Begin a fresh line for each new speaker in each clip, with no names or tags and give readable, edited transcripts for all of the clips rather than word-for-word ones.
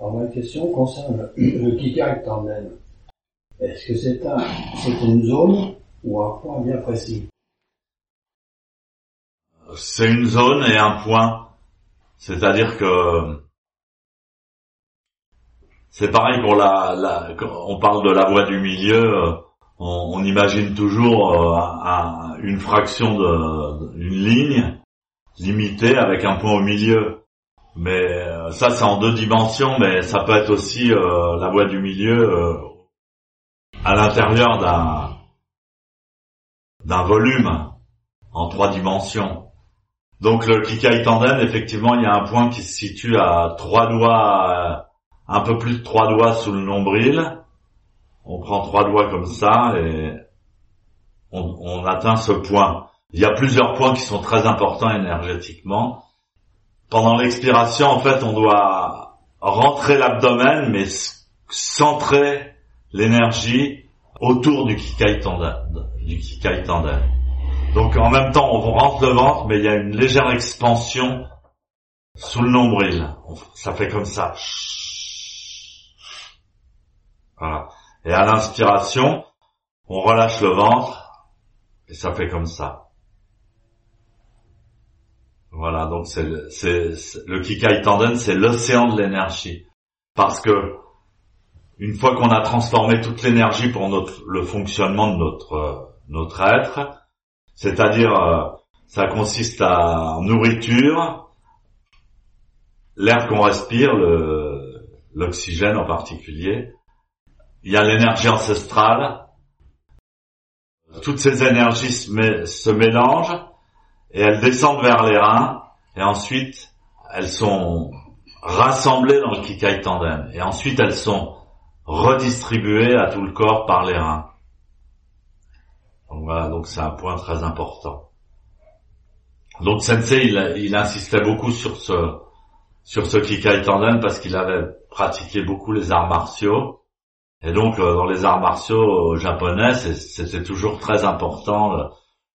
Alors ma question concerne le Kikai Tanden. Est-ce que c'est une zone ou un point bien précis?
C'est une zone et un point. C'est-à-dire que c'est pareil pour quand on parle de la voie du milieu, on imagine toujours une fraction une ligne limitée avec un point au milieu. Mais ça c'est en 2 dimensions, mais ça peut être aussi la voie du milieu à l'intérieur d'un volume en 3 dimensions. Donc le Kikai Tanden, effectivement, il y a un point qui se situe à 3 doigts, un peu plus de 3 doigts sous le nombril. On prend 3 doigts comme ça et on atteint ce point. Il y a plusieurs points qui sont très importants énergétiquement. Pendant l'expiration, en fait, on doit rentrer l'abdomen, mais centrer l'énergie autour du Kikai Tanden. Donc en même temps, on rentre le ventre, mais il y a une légère expansion sous le nombril. Ça fait comme ça. Voilà. Et à l'inspiration, on relâche le ventre et ça fait comme ça. Voilà, donc le Kikai Tanden, c'est l'océan de l'énergie. Parce que une fois qu'on a transformé toute l'énergie pour le fonctionnement de notre être, c'est-à-dire ça consiste en nourriture, l'air qu'on respire, l'oxygène en particulier. Il y a l'énergie ancestrale. Toutes ces énergies se mélangent et elles descendent vers les reins et ensuite elles sont rassemblées dans le Kikai Tanden et ensuite elles sont redistribuées à tout le corps par les reins. Donc voilà, donc c'est un point très important. Donc Sensei, il insistait beaucoup sur ce Kikai Tanden parce qu'il avait pratiqué beaucoup les arts martiaux. Et donc dans les arts martiaux japonais, c'était toujours très important.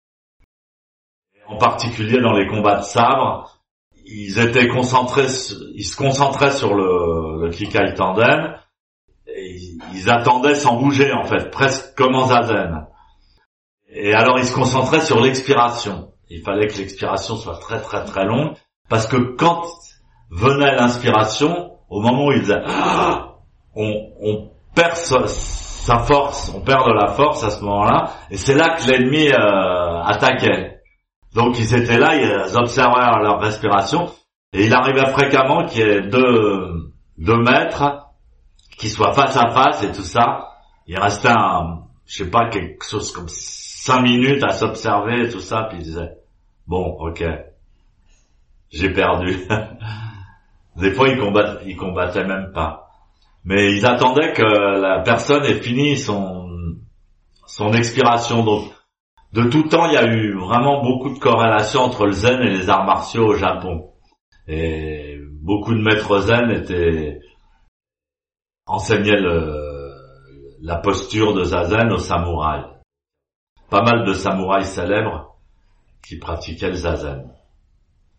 En particulier dans les combats de sabre, ils se concentraient sur le Kikai Tanden et ils attendaient sans bouger en fait, presque comme en zazen. Et alors ils se concentraient sur l'expiration. Il fallait que l'expiration soit très très très longue parce que quand venait l'inspiration, au moment où il faisait on perd sa force, on perd de la force à ce moment-là et c'est là que l'ennemi attaquait. Donc ils étaient là, ils observaient leur respiration et il arrivait fréquemment qu'il y ait deux maîtres qui soient face à face et tout ça. Il restait quelque chose comme 5 minutes à s'observer et tout ça, puis ils disaient bon, ok, j'ai perdu. Des fois ils combattaient même pas. Mais ils attendaient que la personne ait fini son expiration. Donc de tout temps, il y a eu vraiment beaucoup de corrélations entre le zen et les arts martiaux au Japon. Et beaucoup de maîtres zen enseignaient la posture de zazen aux samouraïs. Pas mal de samouraïs célèbres qui pratiquaient le zazen.